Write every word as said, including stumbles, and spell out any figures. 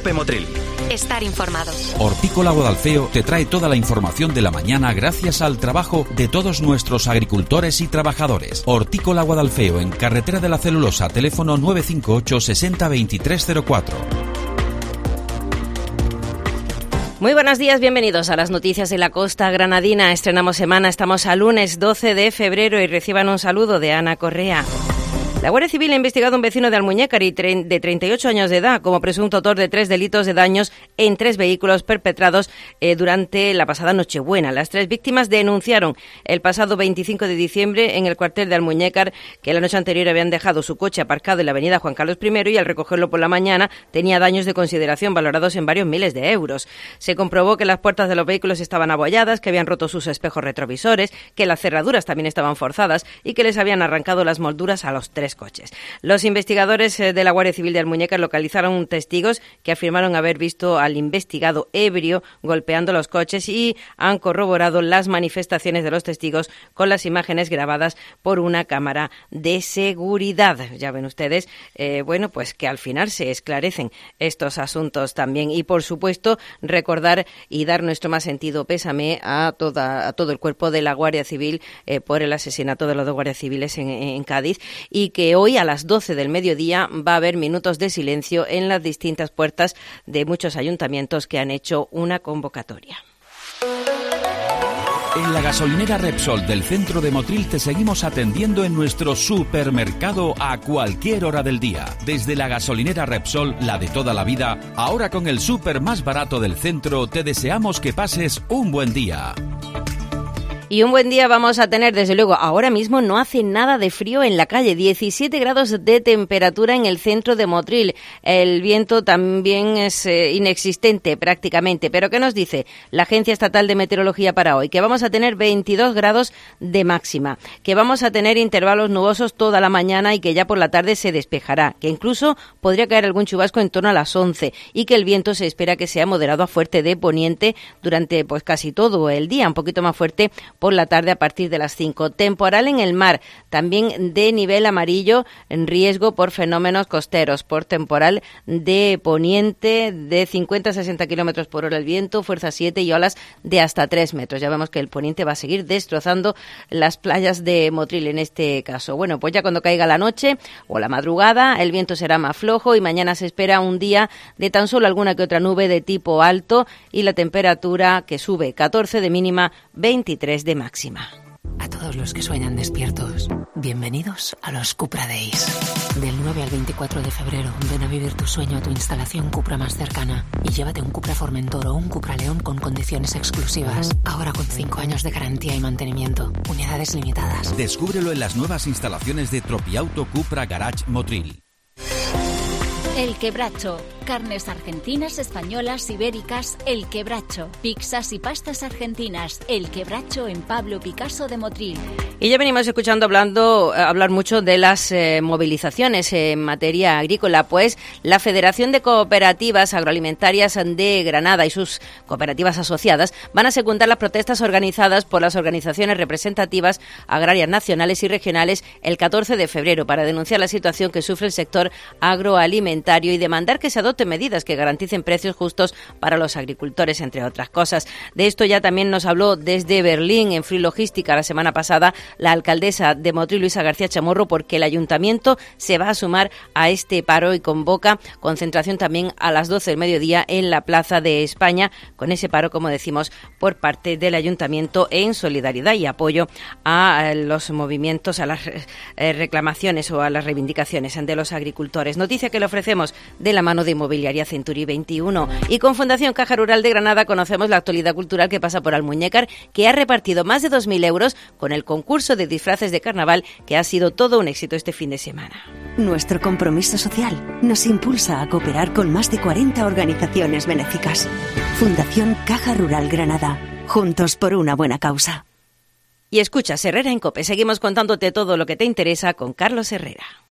Cope Motril. Estar informados. Hortícola Guadalfeo te trae toda la información de la mañana gracias al trabajo de todos nuestros agricultores y trabajadores. Hortícola Guadalfeo, en Carretera de la Celulosa, teléfono nueve cinco ocho sesenta veintitrés cero cuatro. Muy buenos días, bienvenidos a las noticias de la costa granadina. Estrenamos semana, estamos a lunes doce de febrero y reciban un saludo de Ana Correa. La Guardia Civil ha investigado a un vecino de Almuñécar de treinta y ocho años de edad como presunto autor de tres delitos de daños en tres vehículos perpetrados eh, durante la pasada Nochebuena. Las tres víctimas denunciaron el pasado veinticinco de diciembre en el cuartel de Almuñécar que la noche anterior habían dejado su coche aparcado en la avenida Juan Carlos primero y al recogerlo por la mañana tenía daños de consideración valorados en varios miles de euros. Se comprobó que las puertas de los vehículos estaban abolladas, que habían roto sus espejos retrovisores, que las cerraduras también estaban forzadas y que les habían arrancado las molduras a los tres coches. Los investigadores de la Guardia Civil de Almuñécar localizaron testigos que afirmaron haber visto al investigado ebrio golpeando los coches y han corroborado las manifestaciones de los testigos con las imágenes grabadas por una cámara de seguridad. Ya ven ustedes, eh, bueno, pues que al final se esclarecen estos asuntos también y, por supuesto, recordar y dar nuestro más sentido pésame a, toda, a todo el cuerpo de la Guardia Civil eh, por el asesinato de los dos guardias civiles en, en Cádiz y que hoy a las doce del mediodía va a haber minutos de silencio en las distintas puertas de muchos ayuntamientos que han hecho una convocatoria. En la gasolinera Repsol del centro de Motril te seguimos atendiendo en nuestro supermercado a cualquier hora del día. Desde la gasolinera Repsol, la de toda la vida, ahora con el súper más barato del centro, te deseamos que pases un buen día. Y un buen día vamos a tener, desde luego. Ahora mismo no hace nada de frío en la calle, diecisiete grados de temperatura en el centro de Motril. El viento también es eh, inexistente prácticamente. Pero ¿qué nos dice la Agencia Estatal de Meteorología para hoy? Que vamos a tener veintidós grados de máxima, que vamos a tener intervalos nubosos toda la mañana y que ya por la tarde se despejará, que incluso podría caer algún chubasco en torno a las once y que el viento se espera que sea moderado a fuerte de poniente durante pues casi todo el día, un poquito más fuerte por la tarde a partir de las cinco. Temporal en el mar, también de nivel amarillo, en riesgo por fenómenos costeros, por temporal de poniente de cincuenta a sesenta kilómetros por hora el viento, fuerza siete y olas de hasta tres metros. Ya vemos que el poniente va a seguir destrozando las playas de Motril en este caso. Bueno, pues ya cuando caiga la noche o la madrugada, el viento será más flojo y mañana se espera un día de tan solo alguna que otra nube de tipo alto y la temperatura que sube catorce de mínima, veintitrés de máxima. A todos los que sueñan despiertos, bienvenidos a los Cupra Days. Del nueve al veinticuatro de febrero, ven a vivir tu sueño a tu instalación Cupra más cercana y llévate un Cupra Formentor o un Cupra León con condiciones exclusivas. Ahora con cinco años de garantía y mantenimiento. Unidades limitadas. Descúbrelo en las nuevas instalaciones de Tropiauto Cupra Garage Motril. El Quebracho. Carnes argentinas, españolas, ibéricas. El Quebracho. Pizzas y pastas argentinas. El Quebracho en Pablo Picasso de Motril. Y ya venimos escuchando hablando hablar mucho de las eh, movilizaciones en materia agrícola, pues la Federación de Cooperativas Agroalimentarias de Granada y sus cooperativas asociadas van a secundar las protestas organizadas por las organizaciones representativas agrarias nacionales y regionales el catorce de febrero para denunciar la situación que sufre el sector agroalimentario y demandar que se adopten medidas que garanticen precios justos para los agricultores, entre otras cosas. De esto ya también nos habló desde Berlín, en Free Logística, la semana pasada, la alcaldesa de Motril, Luisa García Chamorro, porque el ayuntamiento se va a sumar a este paro y convoca concentración también a las doce del mediodía en la Plaza de España, con ese paro, como decimos, por parte del ayuntamiento en solidaridad y apoyo a los movimientos, a las reclamaciones o a las reivindicaciones de los agricultores. Noticia que le ofrecemos de la mano de Inmobiliaria Century veintiuno. Y con Fundación Caja Rural de Granada conocemos la actualidad cultural que pasa por Almuñécar, que ha repartido más de dos mil euros con el concurso de disfraces de carnaval, que ha sido todo un éxito este fin de semana. Nuestro compromiso social nos impulsa a cooperar con más de cuarenta organizaciones benéficas. Fundación Caja Rural Granada. Juntos por una buena causa. Y escuchas Herrera en COPE. Seguimos contándote todo lo que te interesa con Carlos Herrera.